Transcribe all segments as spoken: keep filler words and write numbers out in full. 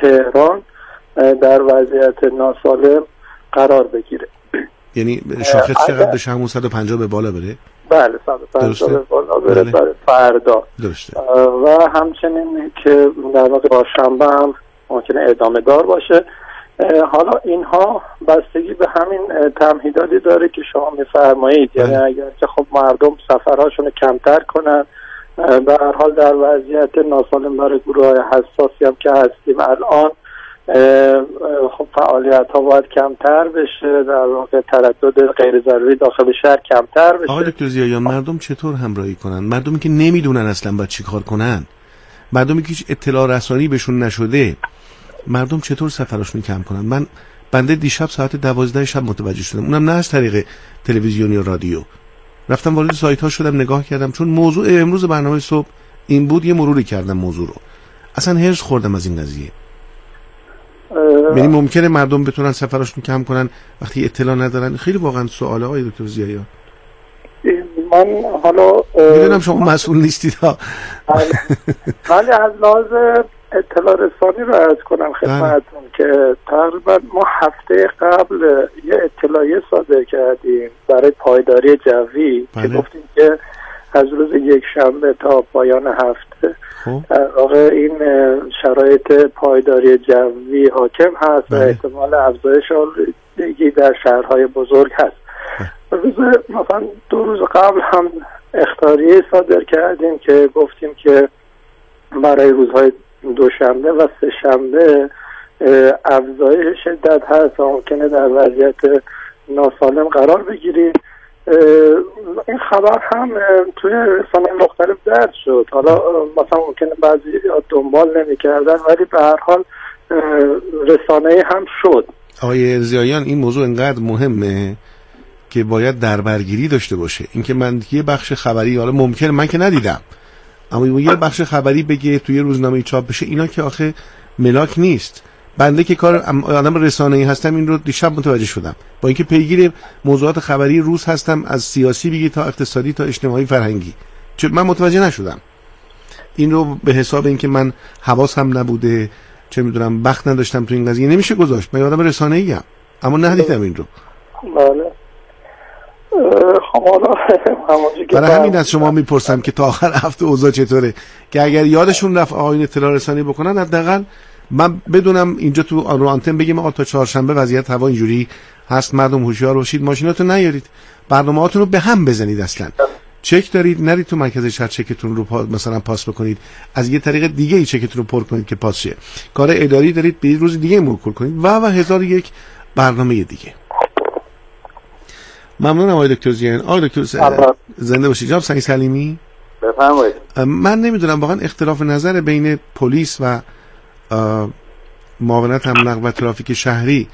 تهران در وضعیت ناسالم قرار بگیره. یعنی شاخص چقدر بشه؟ همون صد و پنجاه به بالا بره؟ بله صد و پنجاه به بالا بره برای فردا. درسته. و همچنین که در واقع با شنبه هم ممکنه ادامه دار باشه. حالا اینها بستگی به همین تمهیداتی داره که شما میفرمایید، یعنی اگر که خب مردم سفرهاشون کمتر کنن، به هر حال در وضعیت ناسالم برای گروه های حساسی هم که هستیم الان، خب فعالیت ها باید کمتر بشه، در واقع تردد غیر ضروری داخل شهر کمتر بشه. آقای دکتر ضیاییان، مردم چطور همراهی کنن؟ مردمی که نمیدونن اصلا باید چی کار کنن، مردمی که هیچ اطلاع رسانی بهشون نشده، مردم چطور سفرشون کم کنن؟ من بنده دیشب ساعت دوازده شب متوجه شدم، اونم نه از طریق تلویزیون یا رادیو، رفتم وارد سایت ها شدم نگاه کردم، چون موضوع امروز برنامه صبح این بود، یه مروری کردم موضوع رو، اصلا هرس خوردم از این قضیه. یعنی ممکنه مردم بتونن سفرشون کم کنن وقتی اطلاع ندارن؟ خیلی واقعا سواله آقای دکتر ضیاییان. من حالا میدونم شما مسئول نیستید ها، ولی از لحاظ اطلاع رسانی رو عرض کنم خدمتتون که تقریبا ما هفته قبل یه اطلاعیه صادر کردیم برای پایداری جوی که گفتیم که از روز یک شنبه تا پایان هفته در واقع این شرایط پایداری جوی حاکم هست و احتمال افزایش آلودگی در شهرهای بزرگ هست. روز مثلا دو روز قبل هم اخطاریه صادر کردیم که گفتیم که برای روزهای دوشنبه و سه شنبه افزایش شدت هست و ممکنه در وضعیت ناسالم قرار بگیریم. این خبر هم توی رسانه‌های مختلف درج شد. حالا مثلا ممکنه بعضی دنبال نمی کردن، ولی به هر حال رسانه‌ای هم شد. آقای ضیاییان، این موضوع انقدر مهمه که باید دربرگیری داشته باشه. اینکه من یه بخش خبری، حالا ممکنه من که ندیدم، اما یه بخش خبری بگه توی روزنامه چاپ بشه، اینا که آخه ملاک نیست. بنده که کار آدم رسانه‌ای هستم این رو دیشب متوجه شدم، با اینکه پیگیر موضوعات خبری روز هستم، از سیاسی بگی تا اقتصادی تا اجتماعی فرهنگی، چون من متوجه نشدم این رو. به حساب اینکه من حواسم نبوده، چه میدونم وقت نداشتم تو این قضیه، نمیشه گذاشت. من آدم رسانه‌ای ام اما ندیدم این رو. بله. برای همین از شما میپرسم که تا آخر هفته اوضاع چطوره، که اگر یادشون رفت آقایون اطلاع رسانی بکنن، حداقل من بدونم اینجا تو رو آنتن بگیم آقا تا چهارشنبه وضعیت هوا اینجوری هست، مردم هوشیار باشید، ماشیناتون نیارید، برنامه‌هاتون رو به هم بزنید، اصلا چک دارید نرید تو مرکز شهر چکتون رو پا... مثلا پاس بکنید، از یه طریق دیگه ای چکتون رو پر کنید که پاس شه، کار اداری دارید به روز دیگه موکول کنید و و هزار یک برنامه دیگه. ممنونم آقای دکتر ضیاییان. آقای دکتر زنده باشید. جناب سعید سلیمی بفرمایید. من نمیدونم واقعا اختلاف نظر بین پلیس و معاونت امن نقل و ترافیک شهری،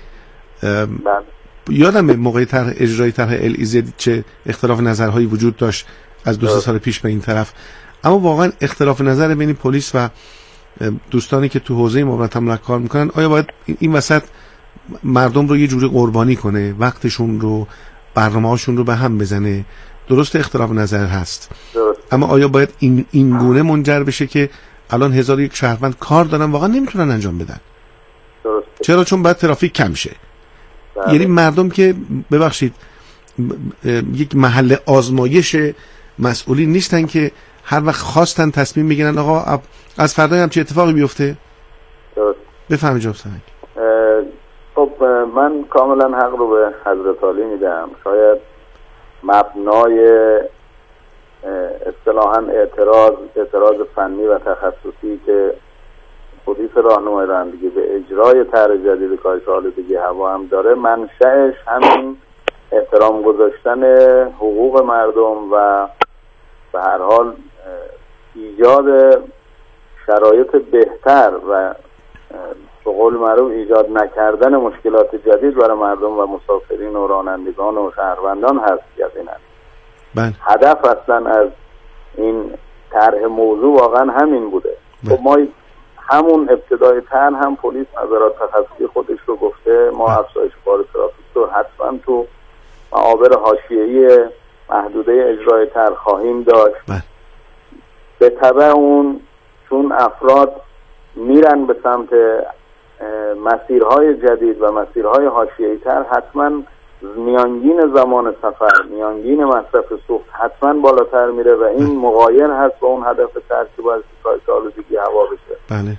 یادم موقع طرح اجرای طرح ال ای زد چه اختلاف نظرهایی وجود داشت از دو سه سال پیش به این طرف، اما واقعا اختلاف نظر بین پلیس و دوستانی که تو حوزه معاونت امن کار میکنن، آیا باید این وسط مردم رو یه جوری قربانی کنه، وقتشون رو، برنامه‌هاشون رو به هم بزنه؟ درست اختلاف نظر هست، درست. اما آیا باید این این گونه منجر بشه که الان هزار یک شهروند کار دارن واقعا نمیتونن انجام بدن؟ درست. چرا؟ چون باید ترافیک کم شه. بله. یعنی مردم که ببخشید یک محل آزمایش مسئولین نیستن که هر وقت خواستن تصمیم میگیرن آقا از فردا هم چه اتفاقی بیفته. درست. بفهمید جناب سنگ. خب من کاملا حق رو به حضرت عالی میدم. شاید مبنای اصطلاحاً اعتراض اعتراض فنی و تخصصی که پلیس راهنمای رانندگی به اجرای طرح جدید کاهش آلودگی هوا هم داره، منشأش همین احترام گذاشتن حقوق مردم و به هر حال ایجاد شرایط بهتر و به قول معروف ایجاد نکردن مشکلات جدید برای مردم و مسافرین و رانندگان و شهروندان هست. یقینا بله. هدف اصلا از این طرح موضوع واقعا همین بوده. خب ما همون ابتدای طرح هم پلیس نظرات تخصصی خودش رو گفته، ما افزایش بار ترافیک رو حتما تو معابر حاشیه‌ای محدوده اجرای طرح خواهیم داشت. بله. به تبع اون چون افراد میرن به سمت مسیرهای جدید و مسیرهای حاشیه‌ای تر حتما میانگین زمان سفر، میانگین مصرف سوخت حتما بالاتر میره و این مغایر هست با اون هدف ترکیب از کاهش آلودگی هوا بشه. بله.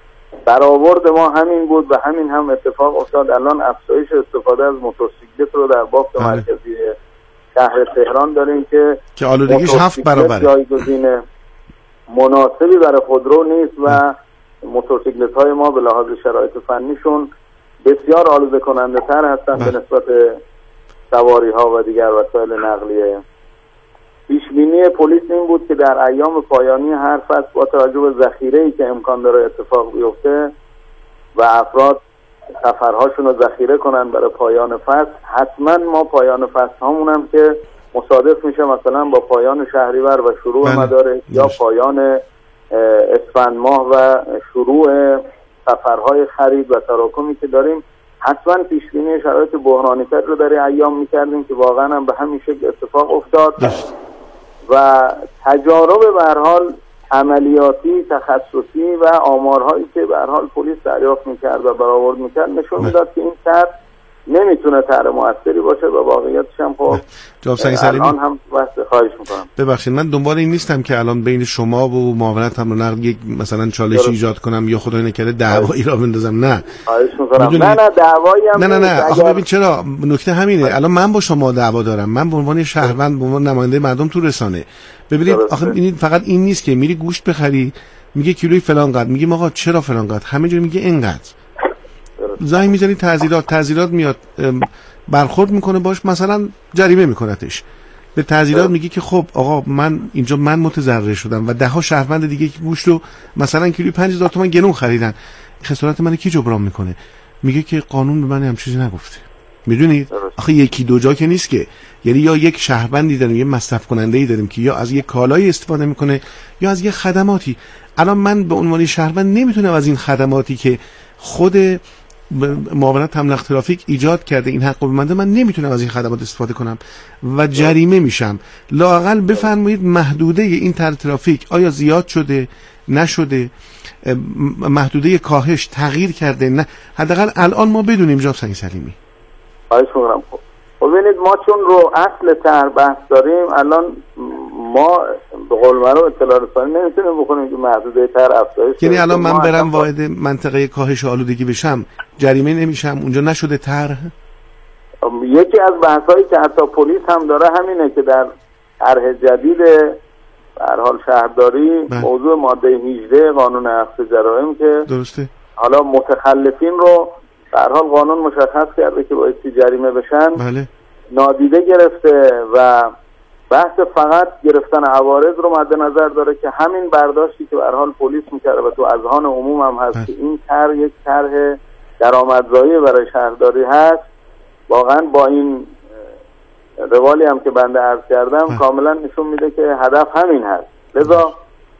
برآورد ما همین بود و همین هم اتفاق افتاد. الان افزایش استفاده از موتورسیکلت رو در بافت بله. مرکزی شهر تهران داریم که که آلودگیش هفت برابره. جایگزین مناسبی برای خودرو نیست و موتورسیکلت های ما به لحاظ شرایط فنیشون بسیار آلوده کننده تر هستن به نسبت سواری ها و دیگر وسایل نقلیه. پیش بینی پلیس این بود که در ایام پایانی هر فصل با توجه به ذخیره‌ای که امکان داره اتفاق بیفته و افراد سفرهاشون رو ذخیره کنن برای پایان فصل، حتما ما پایان فصل هامون هم که مصادف میشه مثلا با پایان شهریور و شروع بله. مدارس یا پایان اسفند ماه و شروع سفرهای خرید و تراکمی که داریم، حتما پیش بینی شرایط بحرانی تر رو در ایام میکردیم که واقعا هم به همین شکل اتفاق افتاد داشت. و تجارب به هر حال عملیاتی تخصصی و آمارهایی که به هر حال پلیس دریافت میکرد و برآورد میکرد نشون میداد که این طرح نمیتونه طرح موثری باشه و واقعیتش هم خب الان هم بحث خواهش میکنم. ببخشید من دنبال این نیستم که الان بین شما و معاونت امر و نقل یک مثلا چالش ایجاد کنم یا خدای نکرده دعوایی را بندازم. نه خواهش میکنم. نه نه دعوایی هم نه نه نه آخه اگر... ببین چرا نکته همینه. الان من با شما دعوا دارم، من به عنوان شهروند به عنوان نماینده مردم تو رسانه. ببینید آخه این فقط این نیست که میری گوشت بخری میگه کیلوی فلان قد، میگه آقا چرا فلان قد، همه جا میگه اینقدر. زنگ میزنی تعزیرات، تعزیرات میاد برخورد میکنه باش مثلا جریمه میکنتش. به تعزیرات میگه که خب آقا من اینجا من متضرر شدم و ده ها شهروند دیگه که گوشت رو مثلا کیلوی پنج هزار تومان گنون خریدن، خسارت من کی جبران میکنه؟ میگه که قانون به من هم چیزی نگفته. میدونید آخه یکی دو جا که نیست که، یعنی یا یک شهروندی داریم یه مصرف کننده ای داریم که یا از یک کالایی استفاده میکنه یا از یک خدماتی. الان من به عنوان شهروند نمیتونم از این خدماتی که خود معاونت امن ترافیک ایجاد کرده این حق به من من نمیتونم از این خدمات استفاده کنم و جریمه میشم. لااقل بفرمایید محدوده این طرح ترافیک آیا زیاد شده نشده، محدوده کاهش تغییر کرده نه، حداقل الان ما بدونیم. جناب سنگ سلیمی خواهش می‌کنم. خب ببینید ما چون رو اصل طرح بحث داریم الان ما به قول معروف اطلاع رسانی نمیتونیم بکنیم که محدوده طرح افزایش. یعنی الان من برم واحد منطقه کاهش آلودگی بشم جریمه نمیشم اونجا نشده طرح؟ یکی از بحثایی که حتی پلیس هم داره همینه که در طرح جدید به هر حال شهرداری بله. موضوع ماده هجده قانون اخذ جرائم که درسته حالا متخلفین رو به هر حال قانون مشخص کرده که باید جریمه بشن بله. نادیده گرفته و بحث فقط گرفتن عوارض رو مد نظر داره که همین برداشتی که به هر حال پلیس میکرده و تو اذهان عموم هم هست بله. که این طرح یک طرح درآمدزایی برای شهرداری هست، واقعا با این روالی هم که بنده عرض کردم بله. کاملا نشون میده که هدف همین هست. لذا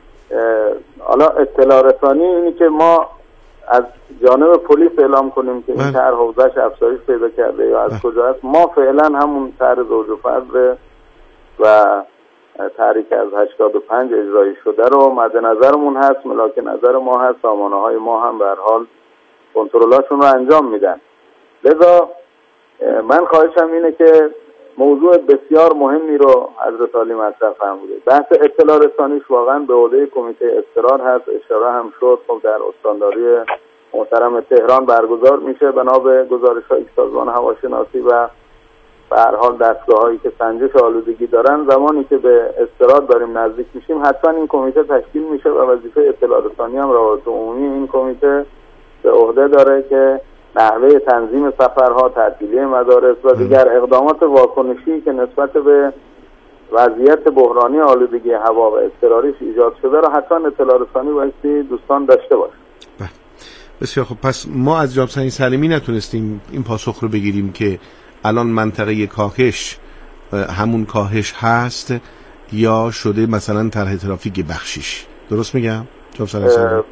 حالا اطلاع رسانی اینی که ما از جانب پلیس اعلام کنیم که این طرح حوزه‌اش افزایش پیدا کرده یا از بله. کجا است. ما فعلا همون طرح زوج و فضل و طرحی که از هشتاد و پنج اجرایی شده رو مد نظرمون هست، ملاک نظر ما هست، سامانه های ما هم به هر حال کنترلاشون رو انجام میدن. لذا من خواهشم اینه که موضوع بسیار مهمی رو حضرت عالی مطرح فرموده. بحث اطلاع رسانیش واقعا به عهده کمیته اضطرار هست، اشاره هم شد. خب در استانداری محترم تهران برگزار میشه بنا به گزارش‌های سازمان هواشناسی و به هر حال دستگاه‌هایی که سنجش آلودگی دارن. زمانی که به اضطرار داریم نزدیک میشیم حتما این کمیته تشکیل میشه و وظیفه اطلاع رسانی هم روابط عمومی این کمیته به عهده داره که نحوه تنظیم سفرها، تعطیلی مدارس و دیگر اقدامات واکنشی که نسبت به وضعیت بحرانی آلودگی هوا و اضطراریش ایجاد شده را حتما اطلاع رسانی بایستی دوستان داشته باشه. بسیار خب. پس ما از جناب سنگ سلیمی نتونستیم این پاسخ رو بگیریم که الان منطقه کاهش همون کاهش هست یا شده مثلا طرح ترافیک بخشیش. درست میگم جناب سنگ سلیمی؟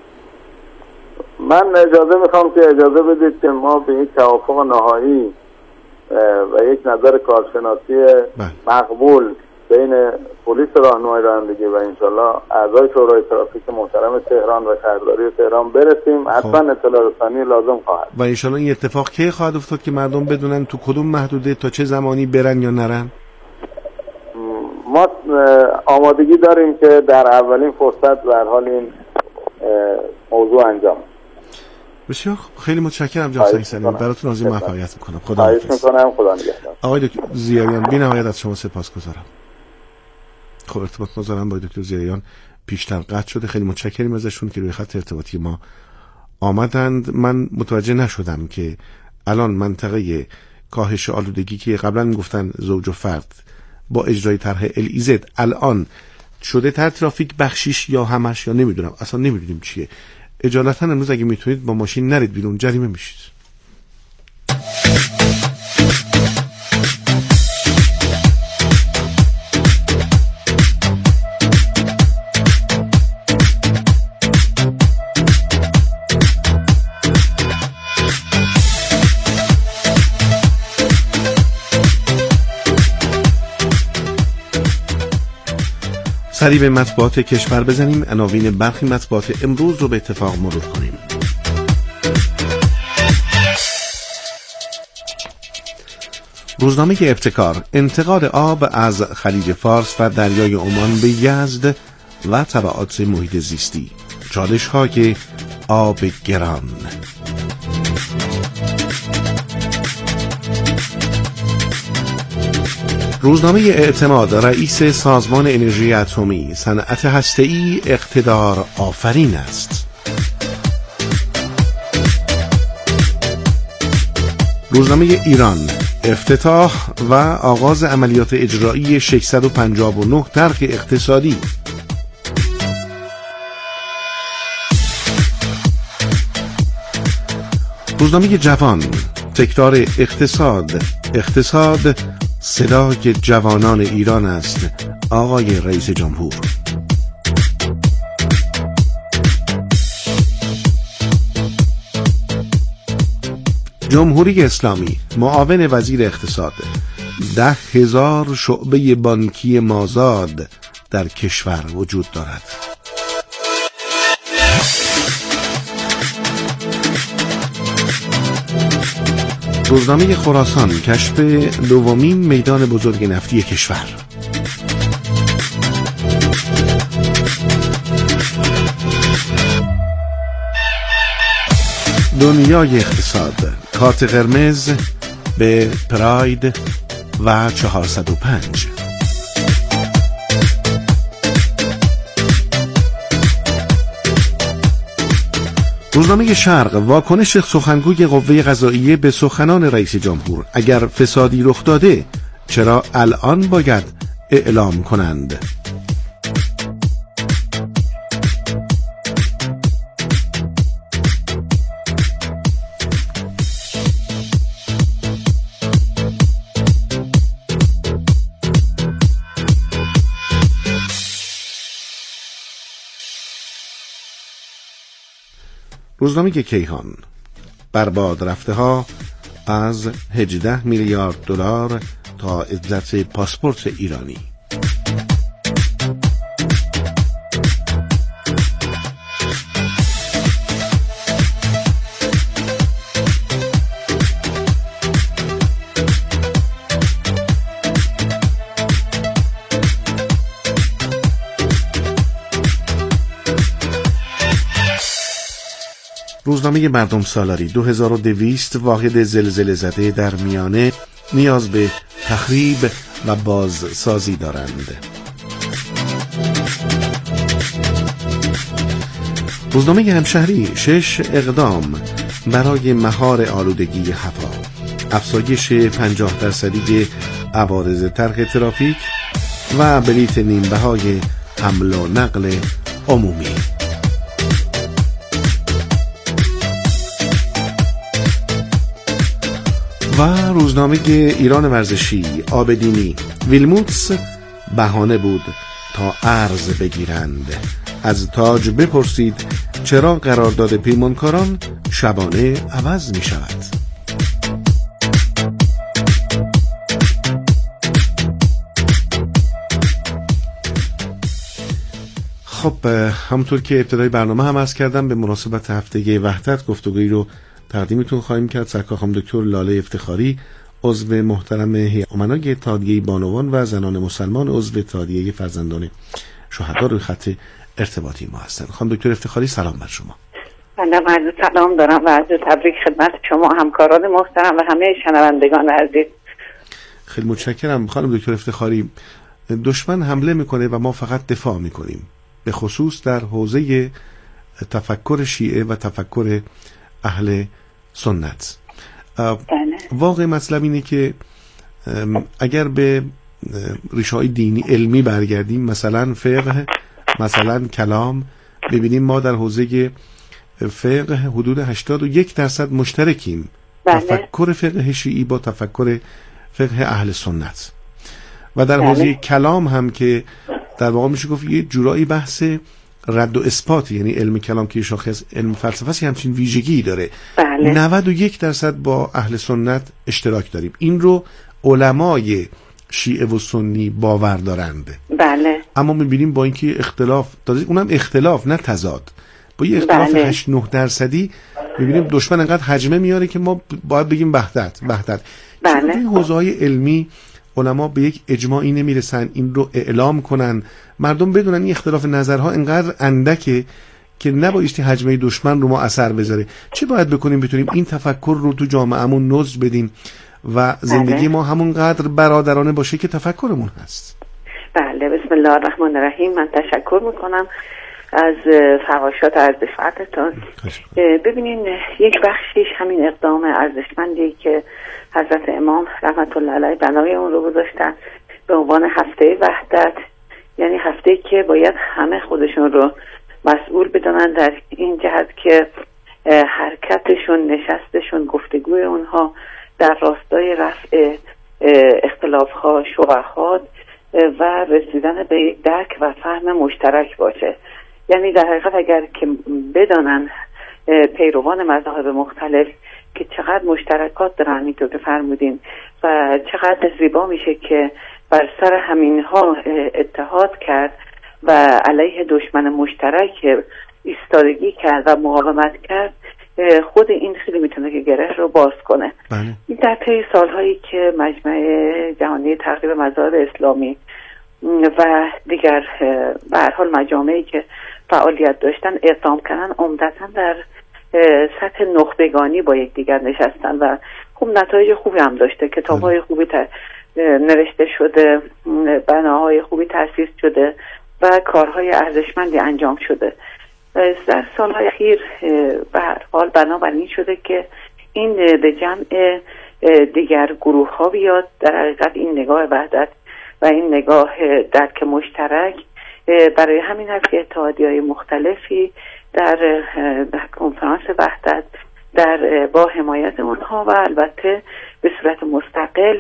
من اجازه میخوام که اجازه بدید که ما به یک توافق نهایی و یک نظر کارشناسی مقبول بین پلیس راهنمای رانندگی و انشالله اعضای شورای ترافیک محترم تهران و شهرداری تهران برسیم. حتما اطلاع رسانی لازم خواهد و انشالله این اتفاق کی خواهد افتاد که مردم بدونن تو کدوم محدوده تا چه زمانی برن یا نرن؟ ما آمادگی داریم که در اولین فرصت به هر حال این موضوع انجام. بسیار خیلی متشکرم جناب سعید سلیمی، براتون عظیم محبت میکنم. خدا حافظ. میکنم. خدا نگهدار. آقای دکتر ضیاییان بی‌نهایت از شما سپاسگزارم. خب ارتباط گذارم با دکتر ضیاییان پیشتر قطع شده، خیلی متشکریم ازشون که روی خط ارتباطی ما آمدند. من متوجه نشدم که الان منطقه کاهش آلودگی که قبلا میگفتن زوج و فرد با اجرای طرح ال ای زد الان شده تر ترافیک بخشیش یا همش یا نمیدونم، اصلا نمیدونیم چیه. اجالتا امروز اگه میتونید با ماشین نرید بیرون، جریمه میشید. سریع به مطبوعات کشور بزنیم، عناوین برخی مطبوعات امروز رو به اتفاق مرور کنیم. روزنامه ابتکار: انتقال آب از خلیج فارس و دریای عمان به یزد و تبعات محیط زیستی، چالش های آب گران. روزنامه اعتماد: رئیس سازمان انرژی اتمی: صنعت هسته‌ای اقتدار آفرین است. روزنامه ایران: افتتاح و آغاز عملیات اجرایی ششصد و پنجاه و نه طرح اقتصادی. روزنامه جوان: تکرار اقتصاد اقتصاد صدای جوانان ایران است، آقای رئیس جمهور. جمهوری اسلامی: معاون وزیر اقتصاد: ده هزار شعبه بانکی مازاد در کشور وجود دارد. روزنامه خراسان: کشف دومین میدان بزرگ نفتی کشور. دنیای اقتصاد: کارت قرمز به پراید و چهارصد و پنج. روزنامه شرق: واکنش سخنگوی قوه قضاییه به سخنان رئیس جمهور. اگر فسادی رخ داده چرا الان باید اعلام کنند؟ روزنامه کیهان: برباد رفته ها از هجده میلیارد دلار تا عزت پاسپورت ایرانی. روزنامه مردم سالاری: دو هزار و دویست واحد زلزله زده در میانه نیاز به تخریب و بازسازی دارند. روزنامه همشهری: شش اقدام برای مهار آلودگی هوا، افزایش پنجاه درصدی عوارض طرح ترافیک و بلیت نیمبهای حمل و نقل عمومی. و روزنامه ایران ورزشی: آبدینی: ویلموتس بهانه بود تا ارز بگیرند. از تاج بپرسید چرا قرارداد پیمانکاران شبانه عوض می شود. خب همونطور که ابتدای برنامه هم عرض کردم به مناسبت هفته وحدت گفتگویی رو تقدیمتون خواهیم کرد. سرکار خانم دکتر لاله افتخاری، عضو محترم هیئت امنای اتحادیه بانوان و زنان مسلمان، عضو اتحادیه فرزندان شهدا، روی خط ارتباطی ما هستند. خانم دکتر افتخاری سلام بر شما. بنده عرض سلام دارم و عرض تبریک خدمت شما همکاران محترم و همه شنوندگان عزیز. خیلی متشکرم. خانم دکتر افتخاری، دشمن حمله میکنه و ما فقط دفاع میکنیم، به خصوص در حوزه تفکر شیعه و تفکر اهل سنت. واقع مطلب اینه که اگر به ریشه‌های دینی علمی برگردیم، مثلا فقه، مثلا کلام، ببینیم ما در حوزه فقه حدود هشتاد و یک درصد مشترکیم. بله. تفکر فقه شیعی با تفکر فقه اهل سنت. و در حوزه بله. کلام هم که در واقع میشه گفت یه جورایی بحث رد و اثبات، یعنی علم کلام که شاخص علم فلسفه همچین ویژگی داره. بله. نود و یک درصد با اهل سنت اشتراک داریم. این رو علمای شیعه و سنی باور دارند. بله. اما میبینیم با اینکه اختلاف داره، اونم اختلاف نه تضاد، با یه اختلاف بله. هشت نه درصدی میبینیم دشمن انقدر حجمه میاره که ما باید بگیم وحدت وحدت. بله. چون این حوزه‌های علمی علما به یک اجماعی نمیرسن این رو اعلام کنن، مردم بدونن این اختلاف نظرها انقدر اندکه که نبایستی حجمه دشمن رو ما اثر بذاره. چه باید بکنیم بتونیم این تفکر رو تو جامعهمون نضج بدیم و زندگی بله. ما همونقدر برادرانه باشه که تفکرمون هست؟ بله. بسم الله الرحمن الرحیم. من تشکر میکنم از فرمایشات ارزشمندتون. ببینین یک بخشیش همین اقدام ارزشمندی که حضرت امام رحمت الله علیه بنای اون رو گذاشتن به عنوان هفته وحدت، یعنی هفته که باید همه خودشون رو مسئول بدونن در این جهت که حرکتشون، نشستشون، گفتگوی اونها در راستای رفع اختلاف‌ها، شبهات و رسیدن به یک درک و فهم مشترک باشه. یعنی در حقیقت اگر که بدانن پیروان مذاهب مختلف که چقدر مشترکات دارن، اینطور که فرمودین، و چقدر زیبا میشه که بر سر همینها اتحاد کرد و علیه دشمن مشترک ایستادگی کرد و مقاومت کرد، خود این خیلی میتونه که گره رو باز کنه. بله. این در طی سالهایی که مجمع جهانی تقریب مذاهب اسلامی و دیگر به هر حال مجامعی که فعالیت داشتن اقدام کردن، عمدتاً در سطح نخبگانی با یکدیگر نشستن و خوب نتایج خوبی هم داشته. کتاب‌های خوبی نوشته شده، بناهای خوبی تأسیس شده و کارهای ارزشمندی انجام شده. در سالهای اخیر به هر حال بنابر این شده که این به جمع دیگر گروه ها بیاد. در حقیقت این نگاه وحدت و این نگاه درک مشترک برای همین هست که اتحادیه‌های مختلفی در, در کنفرانس وحدت در با حمایت اونها و البته به صورت مستقل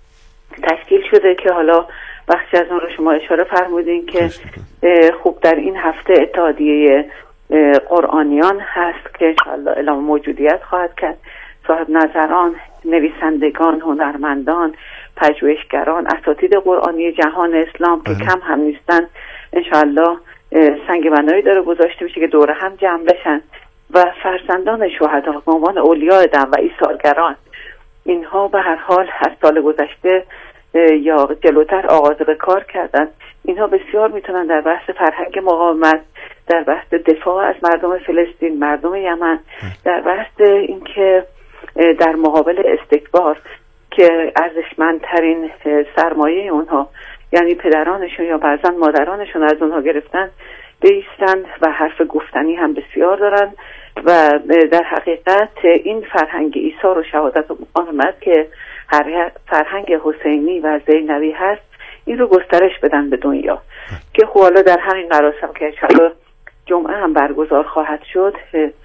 تشکیل شده که حالا بخشی از اون رو شما اشاره فرمودین که خوب در این هفته اتحادیه قرآنیان هست که انشاءالله اعلام موجودیت خواهد کرد. صاحب نظران، نویسندگان، هنرمندان، پژوهشگران، اساتید قرآنی جهان اسلام که کم هم نیستن، انشاءالله سنگ بندایی داره گذاشته میشه که دور هم جمع بشن و فرزندان شهدا به عنوان اولیاء دم و ایثارگران، اینها به هر حال از سال گذشته یا جلوتر آغاز به کار کردن. اینها بسیار میتونن در بحث فرهنگ مقاومت، در بحث دفاع از مردم فلسطین، مردم یمن، در بحث اینکه در مقابل استکبار که ارزشمندترین سرمایه اونها یعنی پدرانشون یا بعضا مادرانشون از اونها گرفتن بیستن و حرف گفتنی هم بسیار دارن و در حقیقت این فرهنگ ایثار و شهادت و مقاومت که فرهنگ حسینی و زینبی هست، این رو گسترش بدن به دنیا که خب حالا در همین مراسم که انشاءالله جمعه هم برگزار خواهد شد،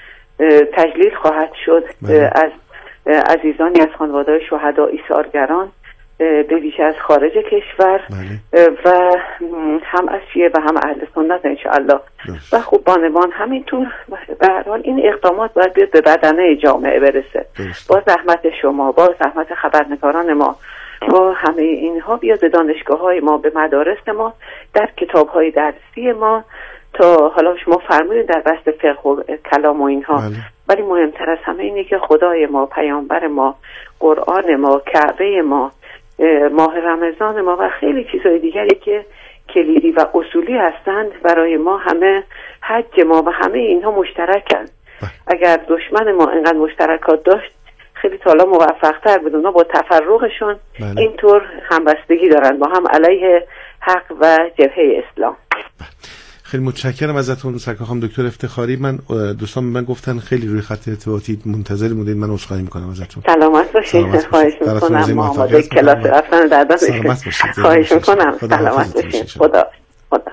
تجلیل خواهد شد از عزیزانی از خانواده شهدا ایثارگران به ویژه از خارج کشور بله. و هم از شیعه و هم اهل سنت انشاءالله و خب بانوان همینطور. به هر حال این اقدامات باید بیاد به بدنه جامعه برسه درست. با زحمت شما، با زحمت خبرنگاران ما، با همه اینها بیاد به دانشگاه های ما، به مدارس ما، در کتاب های درسی ما، تا حالا شما فرمودید در بحث فقه و کلام و اینها، ولی مهمتر از همه اینه که خدای ما، پیامبر ما، قرآن ما، کعبه ما، ماه رمضان ما و خیلی چیزهای دیگری که کلیدی و اصولی هستند برای ما، همه حج ما و همه اینها مشترکن. اگر دشمن ما اینقدر مشترکات داشت خیلی تا حالا موفق‌تر بود. اونا با تفرقشون بله. اینطور همبستگی دارن با هم علیه حق و جبهه اسلام. خیلی متشکرم ازتون سرکار خانم دکتر افتخاری. من دوستان من گفتن خیلی روی خط ارتباطی منتظر بودین، من عذرخواهی میکنم ازتون. سلامت باشید. خواهش میکنم. ما آماده کلاس رفتن در دست باشید. خواهش میکنم. سلامت باشید. خدا خدا.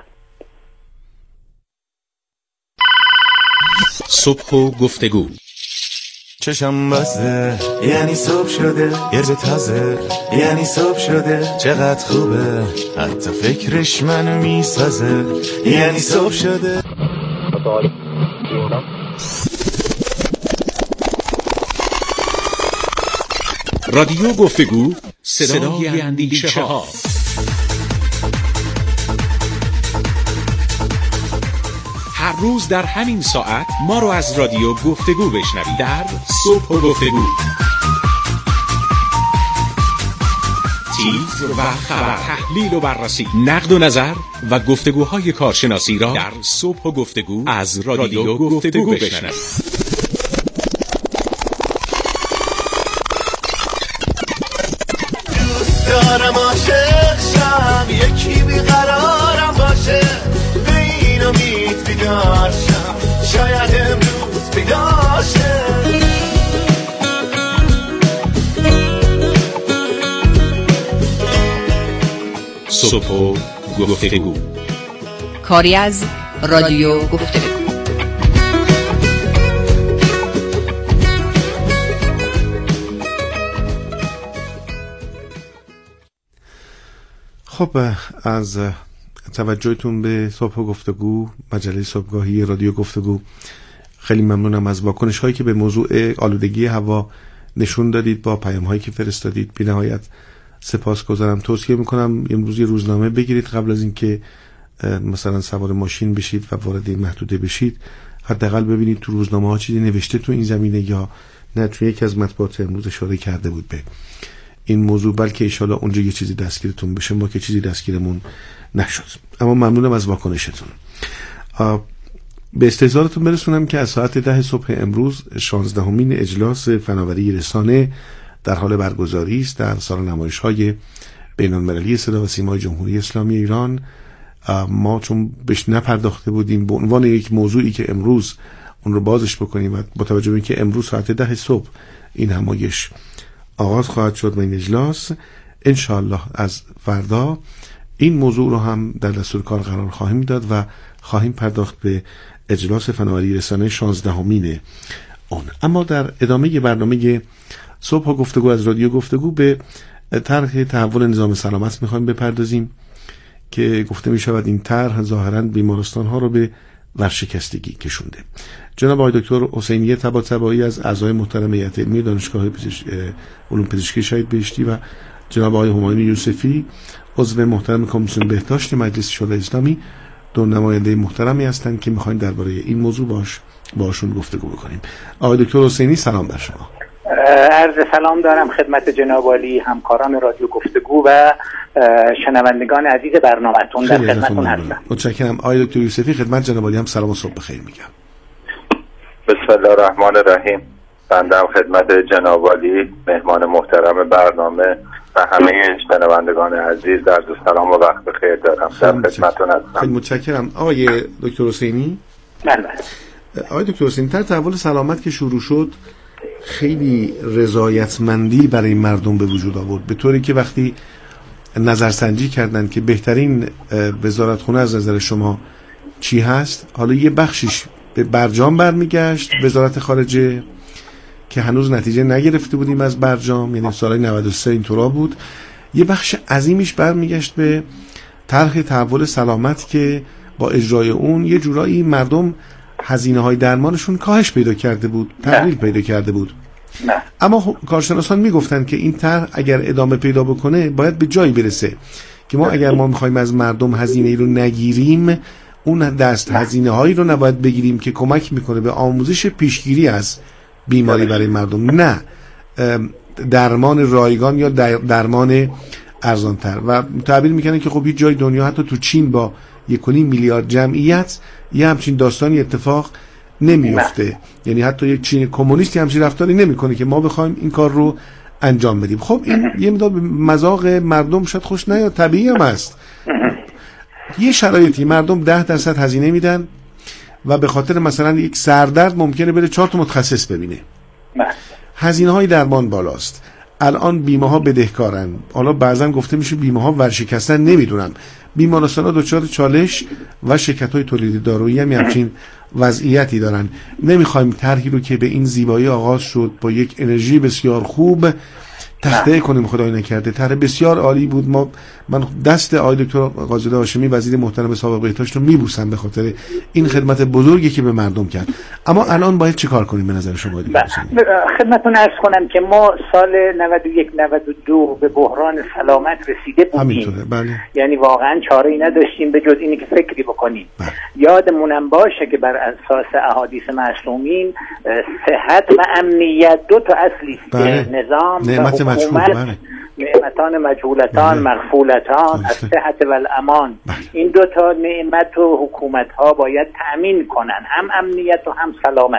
صبح و گفتگو. چشم بسته یعنی صبح شده، یه به تازه یعنی صبح شده، چقدر خوبه حتی فکرش منو میسازه، یعنی صبح شده. رادیو گفتگو، صدای اندیشه ها. هر روز در همین ساعت ما رو از رادیو گفتگو بشنوید در صبح و گفتگو. تیتر و خبر، تحلیل و بررسی، نقد و نظر و گفتگوهای کارشناسی را در صبح و گفتگو از رادیو گفتگو بشنوید. دوست دارم عاشق شم، یکی بیقرارم باشه، به این امید بیدار شم، شاید امروز بیدار شم. صبح و گفتگو، کاری از رادیو گفتگو. خب از توجهتون به صبح و گفتگو، مجله صبحگاهی رادیو گفتگو خیلی ممنونم از واکنش هایی که به موضوع آلودگی هوا نشون دادید، با پیام هایی که فرستادید. بی نهایت سپاسگزارم. توصیه میکنم امروز یه روزنامه بگیرید قبل از اینکه مثلا سوار ماشین بشید و وارد این محدوده بشید، حداقل ببینید تو روزنامه ها چیزی نوشته تو این زمینه یا نه. تو یکی از مطبوعات امروز اشاره کرده بود به این موضوع، بلکه ان شاءالله اونجا یه چیزی دستگیرتون بشه، ما که چیزی دستگیرمون نشد. اما ممنونم از واکنشتون. به استحضارتون برسونم که از ساعت ده صبح امروز شانزدهمین اجلاس فناوری رسانه در حال برگزاری است در سالن نمایش‌های بین‌المللی صدا و سیمای جمهوری اسلامی ایران. ما چون بهش نپرداخته بودیم به عنوان یک موضوعی که امروز اون رو بازش بکنیم و با توجه به اینکه امروز ساعت ده صبح این همایش آغاز خواهد شد و این اجلاس، انشاءالله از فردا این موضوع رو هم در دستور کار قرار خواهیم داد و خواهیم پرداخت به اجلاس فناوری رسانه شانزدهمین اون. اما در ادامه برنامه صبح و گفتگو از رادیو گفتگو به طرح تحول نظام سلامت میخوایم بپردازیم که گفته میشود این طرح ظاهراً بیمارستان ها رو به ورشکستگی کشونده. جناب آقای دکتر حسینی طباطبایی از اعضای محترم هیئت علمی دانشگاه پزش... علوم پزشکی شهید بهشتی و جناب آقای همایون یوسفی عضو محترم کمیسیون بهداشت مجلس شورای اسلامی دو نماینده محترمی هستند که میخوایم درباره این موضوع باش باشون گفتگو بکنیم. آقای دکتر حسینی سلام بر شما. عرض سلام دارم خدمت جناب عالی، همکاران رادیو گفتگو و شنوندگان عزیز برنامه‌تون. در خدمتتون هستم. متشکرم. آقای دکتر یوسفی خدمت جناب عالی هم سلام و صبح بخیر میگم. بسم الله الرحمن الرحیم. بنده هم خدمت جناب عالی مهمان محترم برنامه و همه شنوندگان عزیز در سلام و وقت بخیر دارم. در خدمتتون هستم. خیلی متشکرم. آقای دکتر حسینی. بله. آقای دکتر حسینی، در تحول سلامت که شروع شد خیلی رضایتمندی برای مردم به وجود آورد، به طوری که وقتی نظرسنجی کردن که بهترین وزارتخونه از نظر شما چی هست، حالا یه بخشش به برجام برمیگشت، وزارت خارجه که هنوز نتیجه نگرفته بودیم از برجام، یعنی سال نود و سه اینطورا بود. یه بخش عظیمیش برمیگشت به طرح تحول سلامت که با اجرای اون یه جورایی مردم هزینه های درمانشون کاهش پیدا کرده بود، تقلیل پیدا کرده بود. نه. اما کارشناسان میگفتن که این طرح اگر ادامه پیدا بکنه باید به جایی برسه که ما اگر ما میخوایم از مردم هزینه ای رو نگیریم، اون دست هزینه هایی رو نباید بگیریم که کمک میکنه به آموزش پیشگیری از بیماری برای مردم، نه درمان رایگان یا درمان ارزانتر. و تعبیر میکنن که خب هیچ جای دنیا، حتی تو چین با یک و نیم میلیارد جمعیت، یه همچین داستانی اتفاق نمیفته. یعنی حتی یک چین کمونیستی همچین رفتاری نمیکنه که ما بخوایم این کار رو انجام بدیم. خب این یه مقدار به مذاق مردم شاید خوش نیاد، طبیعی هم است. یه شرایطی مردم ده درصد هزینه میدن و به خاطر مثلا یک سردرد ممکنه بره چهار تا متخصص ببینه. هزینه های درمان بالاست. الان بیمه ها بدهکارن. حالا بعضا گفته میشه بیمه ها ورشکستن، نمیدونم. بیمارستان ها دچار چالش و شرکت های تولید دارویی هم همچین وضعیتی دارن. نمیخوایم طرحی رو که به این زیبایی آغاز شد با یک انرژی بسیار خوب تخته کنیم. خدای نکرده طرح بسیار عالی بود. ما من دست آقای دکتر قاضی هاشمی وزیر محترم سابق بهداشت رو میبوسم به خاطر این خدمت بزرگی که به مردم کرد. اما الان باید چیکار کنیم به نظر شما؟ خدمتتون عرض کنم که ما سال نود و یک نود و دو به بحران سلامت رسیده بودیم. بله. یعنی واقعا چاره‌ای نداشتیم به جز اینی که فکری بکنیم. بله. یادمونم باشه که بر اساس احادیث معصومین صحت و امنیت دو تا اصلی است. بله. نظام نعمت و حکومت، بله. نعمتان مجهولتان، بله. مغفولتان، از صحت و الامان. بله. این دو تا نعمت و حکومت ها باید تأمین کنن، هم امنیت و هم سلامت.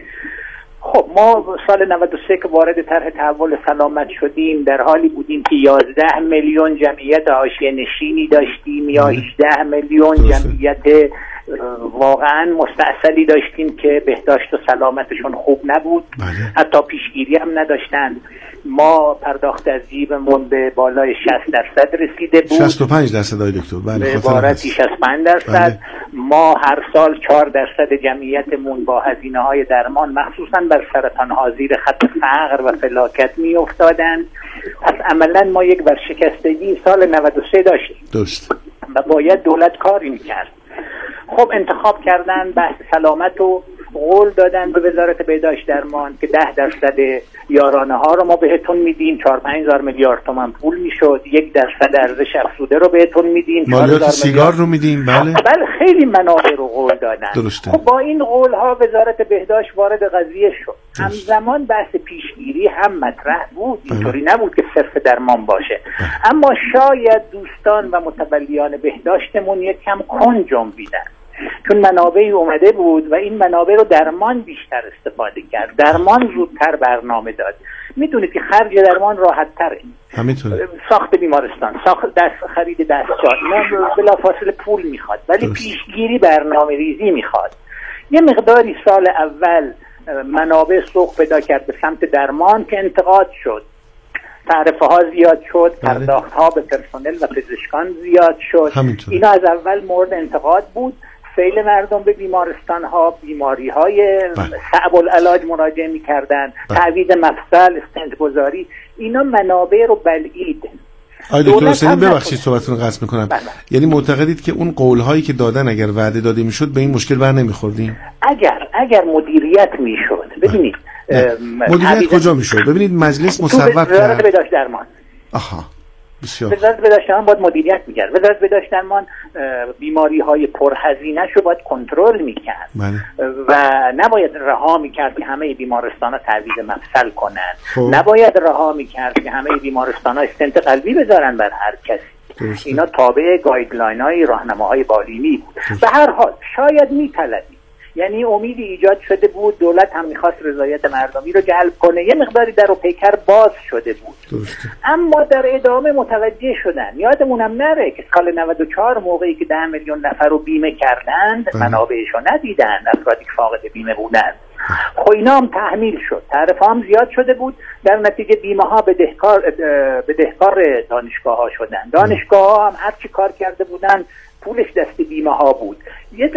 خب ما سال نود و سه که وارد طرح تحول سلامت شدیم در حالی بودیم که یازده میلیون جمعیت حاشیه نشینی داشتیم یا هجده میلیون جمعیت واقعا مستعصلی داشتیم که بهداشت و سلامتشون خوب نبود. بله. حتی پیشگیری هم نداشتن. ما پرداخت از جیبمون به بالای شصت درصد رسیده بود. شصت و پنج درصد آقای دکتر. بله. به عبارتی شصت و پنج درصد. بله. ما هر سال چهار درصد جمعیتمون با هزینه‌های درمان مخصوصا بر سرطان‌ها زیر خط فقر و فلاکت می‌افتادند. پس عملاً ما یک ورشکستگی سال نود و سه داشتیم. درست. و باید دولت کاری می‌کرد. خب انتخاب کردن بحث سلامت و قول دادن به وزارت بهداشت درمان که ده درصد یارانه ها رو ما بهتون میدیم، چهار پنج هزار میلیارد تومان پول میشد. یک درصد ارزش افزوده رو بهتون میدیم، مالیات سیگار رو میدیم. بله بله خیلی منابع رو قول دادن. درسته. خب با این قول ها وزارت بهداشت وارد قضیه شد. همزمان بحث پیشگیری هم مطرح بود. اینطوری نبود که صرف درمان باشه. بله. اما شاید دوستان و متولیان بهداشتمون یک کم کن جنبیدن، چون منابعی اومده بود و این منابع رو درمان بیشتر استفاده کرد. درمان زودتر برنامه داد. میدونید که خرج درمان راحت تره. همینطوره. ساخت بیمارستان، ساخت دست خرید دستجات اینا بلافاصله پول میخواد، ولی پیشگیری برنامه ریزی میخواد. یه مقداری سال اول منابع سوق پیدا کرد به سمت درمان که انتقاد شد. تعرفه ها زیاد شد، پرداخت ها به پرسنل و پزشکان زیاد شد. همینطوره. اینا از اول مورد انتقاد بود. سیل مردم به بیمارستان ها، بیماری های صعب العلاج مراجعه می کردن، تعویض مفصل، استنت گذاری، اینا منابع رو بلعید. آقای دکتر حسینی ببخشید صحبتتون رو قطع میکنم. بله. یعنی معتقدید که اون قول هایی که دادن اگر وعده داده میشد به این مشکل بر نمیخوردیم؟ اگر اگر مدیریت میشد. ببینید مدیریت کجا میشد؟ ببینید مجلس مصوب کرد. وزارت بهداشت درمان. آها بسیار. وزارت بهداشت درمان باید مدیریت میکرد. وزارت بهداشت درمان بیماری های پرهزینه شو باید کنترل میکرد. بله. و نباید رها میکرد که همه بیمارستان ها تعویض مفصل کنن. خب. نباید رها میکرد که همه بیمارستان ها استنت قلبی بذارن بر هر کسی. درسته. اینا تابع گایدلاین های راهنماهای بالینی بود. به هر حال شاید میطلبید، یعنی امیدی ایجاد شده بود، دولت هم میخواست رضایت مردمی رو جلب کنه، یه مقداری در و پیکر باز شده بود. درسته. اما در ادامه متوجه شدن. یادمونم نره که سال نود و چهار موقعی که ده میلیون نفر رو بیمه کردند منابعش رو ندیدن، افرادی که فاقد بیمه بودند. خب اینا هم تحمیل شد، تعرفه هم زیاد شده بود، در نتیجه بیمه ها بدهکار بدهکار دانشگاه ها شدن. دانشگاه ها هم هر چی کار کرده بودن پولش دست بیمه ها بود. یه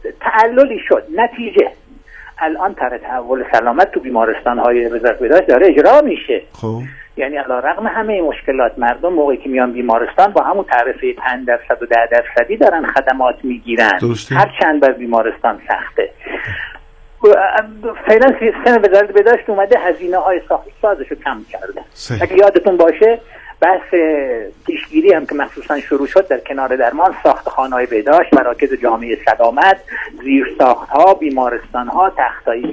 تعللی شد. نتیجه الان طرح تحول سلامت تو بیمارستان های وزارت بهداشت داره اجرا میشه. خب یعنی علیرغم همه مشکلات مردم موقعی که میان بیمارستان با همون تعرفه پنج درصد و ده درصدی دارن خدمات میگیرن، هر چند بر بیمارستان سخته. فعلا سیستم وزارت بهداشت اومده هزینه های ساخت سازش رو کم کرده. اگه یادتون باشه بحث پیشگیری هم که مخصوصا شروع شد در کنار درمان، ساخت خانه‌های بهداشت، مراکز جامعه سلامت، زیرساخت‌ها، بیمارستان‌ها، تختایی